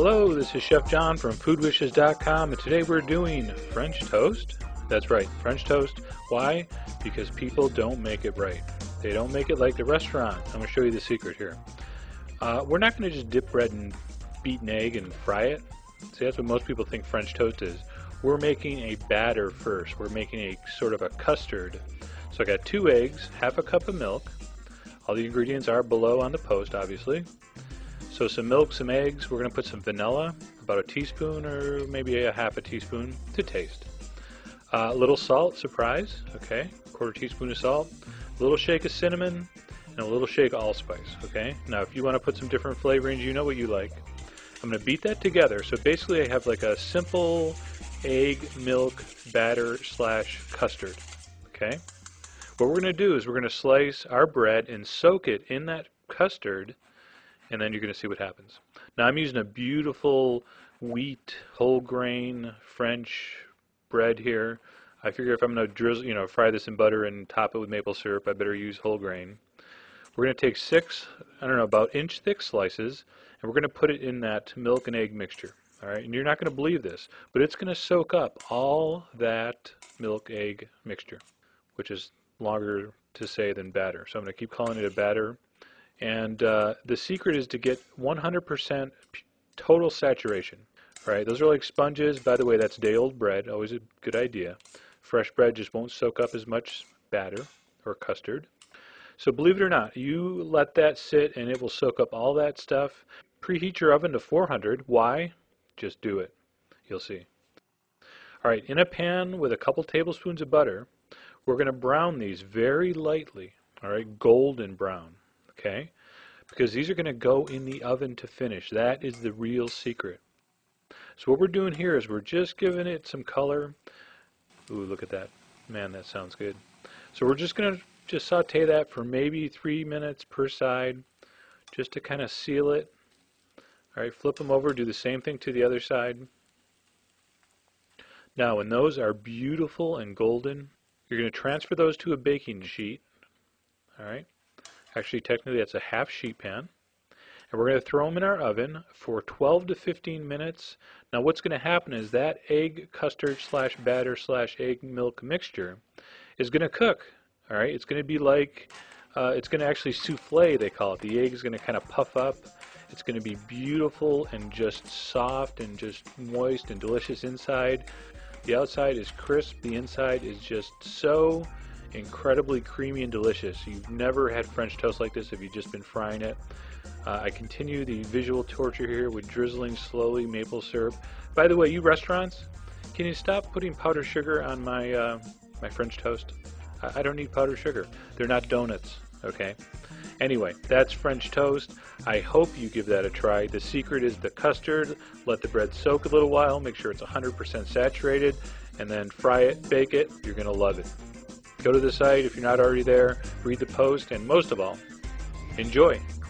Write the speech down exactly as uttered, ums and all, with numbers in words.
Hello, this is Chef John from food wishes dot com, and today we're doing French toast. That's right, French toast. Why? Because people don't make it right. They don't make it like the restaurant. I'm going to show you the secret here. Uh, we're not going to just dip bread in beaten egg and fry it. See, that's what most people think French toast is. We're making a batter first. We're making a sort of a custard. So I got two eggs, half a cup of milk. All the ingredients are below on the post, obviously. So some milk, some eggs. We're going to put some vanilla, about a teaspoon or maybe a half a teaspoon to taste. Uh, a little salt, surprise, okay, quarter teaspoon of salt, a little shake of cinnamon, and a little shake of allspice, okay. Now if you want to put some different flavorings, you know what you like. I'm going to beat that together. So basically I have like a simple egg milk batter slash custard, okay. What we're going to do is we're going to slice our bread and soak it in that custard, and then you're going to see what happens. Now I'm using a beautiful wheat, whole grain, French bread here. I figure if I'm going to drizzle, you know, fry this in butter and top it with maple syrup, I better use whole grain. We're going to take six, I don't know, about inch thick slices, and we're going to put it in that milk and egg mixture. All right, and you're not going to believe this, but it's going to soak up all that milk egg mixture, which is longer to say than batter. So I'm going to keep calling it a batter. And uh, the secret is to get one hundred percent total saturation. Right? Those are like sponges. By the way, that's day-old bread. Always a good idea. Fresh bread just won't soak up as much batter or custard. So believe it or not, you let that sit and it will soak up all that stuff. Preheat your oven to four hundred. Why? Just do it. You'll see. All right, in a pan with a couple tablespoons of butter, we're going to brown these very lightly. All right, golden brown. Okay, because these are going to go in the oven to finish. That is the real secret. So what we're doing here is we're just giving it some color. Ooh, look at that. Man, that sounds good. So we're just going to just saute that for maybe three minutes per side, just to kind of seal it. All right, flip them over, do the same thing to the other side. Now, when those are beautiful and golden, you're going to transfer those to a baking sheet. All right. Actually, technically, that's a half sheet pan. And we're going to throw them in our oven for twelve to fifteen minutes. Now, what's going to happen is that egg custard slash batter slash egg milk mixture is going to cook. All right, it's going to be like, uh, it's going to actually souffle, they call it. The egg is going to kind of puff up. It's going to be beautiful and just soft and just moist and delicious inside. The outside is crisp. The inside is just so incredibly creamy and delicious. You've never had French toast like this if you've just been frying it. Uh, I continue the visual torture here with drizzling slowly maple syrup. By the way, you restaurants, can you stop putting powdered sugar on my uh, my French toast? I, I don't need powdered sugar. They're not donuts, okay? Anyway, that's French toast. I hope you give that a try. The secret is the custard. Let the bread soak a little while. Make sure it's one hundred percent saturated, and then fry it, bake it. You're going to love it. Go to the site if you're not already there, read the post, and most of all, enjoy.